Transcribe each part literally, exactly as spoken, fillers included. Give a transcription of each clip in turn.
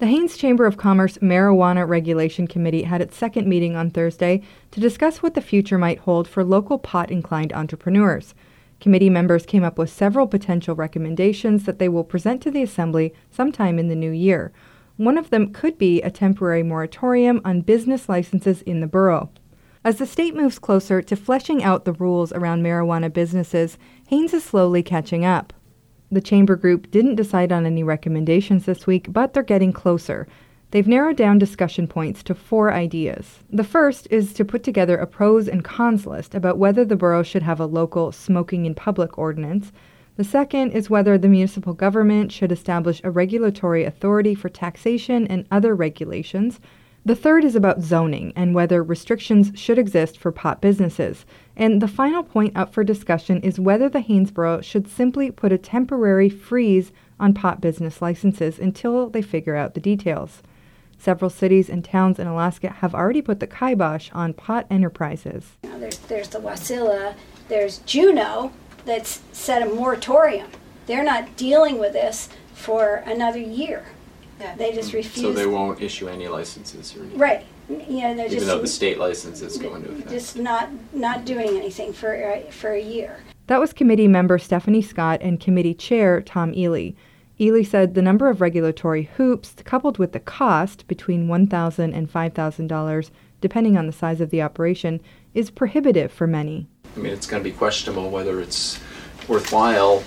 The Haines Chamber of Commerce Marijuana Regulation Committee had its second meeting on Thursday to discuss what the future might hold for local pot-inclined entrepreneurs. Committee members came up with several potential recommendations that they will present to the Assembly sometime in the new year. One of them could be a temporary moratorium on business licenses in the borough. As the state moves closer to fleshing out the rules around marijuana businesses, Haines is slowly catching up. The chamber group didn't decide on any recommendations this week, but they're getting closer. They've narrowed down discussion points to four ideas. The first is to put together a pros and cons list about whether the borough should have a local smoking in public ordinance. The second is whether the municipal government should establish a regulatory authority for taxation and other regulations. The third is about zoning and whether restrictions should exist for pot businesses. And the final point up for discussion is whether the Haines Borough should simply put a temporary freeze on pot business licenses until they figure out the details. Several cities and towns in Alaska have already put the kibosh on pot enterprises. Now there's, there's the Wasilla, there's Juneau that's set a moratorium. They're not dealing with this for another year. Yeah. They just refuse. So they won't issue any licenses or anything. Right. Yeah, they're Even just, though the state licenses go into effect. Just not not doing anything for uh, for a year. That was committee member Stephanie Scott and committee chair Tom Ely. Ely said the number of regulatory hoops, coupled with the cost, between one thousand dollars and five thousand dollars, depending on the size of the operation, is prohibitive for many. I mean, it's going to be questionable whether it's worthwhile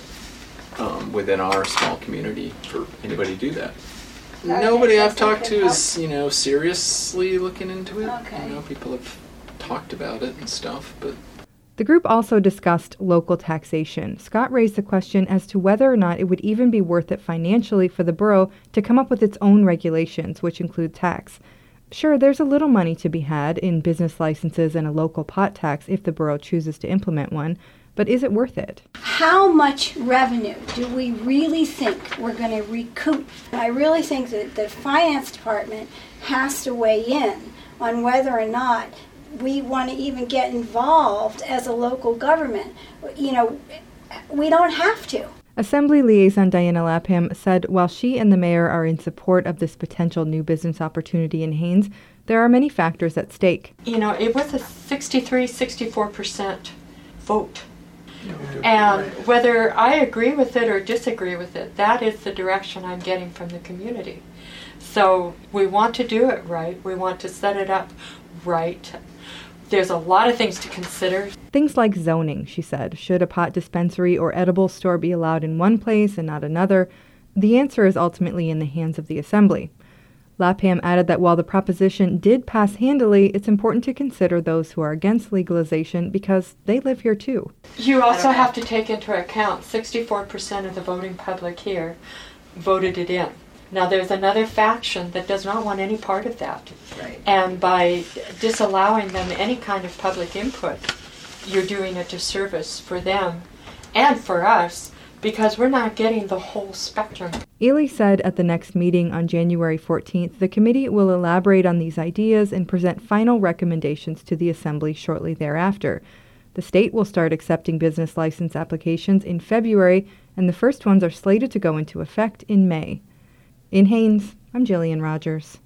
um, within our small community for anybody to do that. Okay, Nobody I've that's talked okay. to is, you know, seriously looking into it. Okay. You know, people have talked about it and stuff, but... The group also discussed local taxation. Scott raised the question as to whether or not it would even be worth it financially for the borough to come up with its own regulations, which include tax. Sure, there's a little money to be had in business licenses and a local pot tax if the borough chooses to implement one, but is it worth it? How much revenue do we really think we're going to recoup? I really think that the finance department has to weigh in on whether or not we want to even get involved as a local government. You know, we don't have to. Assembly Liaison Diana Lapham said while she and the mayor are in support of this potential new business opportunity in Haines, there are many factors at stake. You know, it was a sixty-three, sixty-four percent vote. And whether I agree with it or disagree with it, that is the direction I'm getting from the community. So we want to do it right. We want to set it up right. There's a lot of things to consider. Things like zoning, she said. Should a pot dispensary or edible store be allowed in one place and not another? The answer is ultimately in the hands of the Assembly. Lapham added that while the proposition did pass handily, it's important to consider those who are against legalization because they live here too. You also have to take into account sixty-four percent of the voting public here voted it in. Now there's another faction that does not want any part of that. Right. And by disallowing them any kind of public input, you're doing a disservice for them and for us because we're not getting the whole spectrum. Ely said at the next meeting on January fourteenth, the committee will elaborate on these ideas and present final recommendations to the Assembly shortly thereafter. The state will start accepting business license applications in February, and the first ones are slated to go into effect in May. In Haines, I'm Jillian Rogers.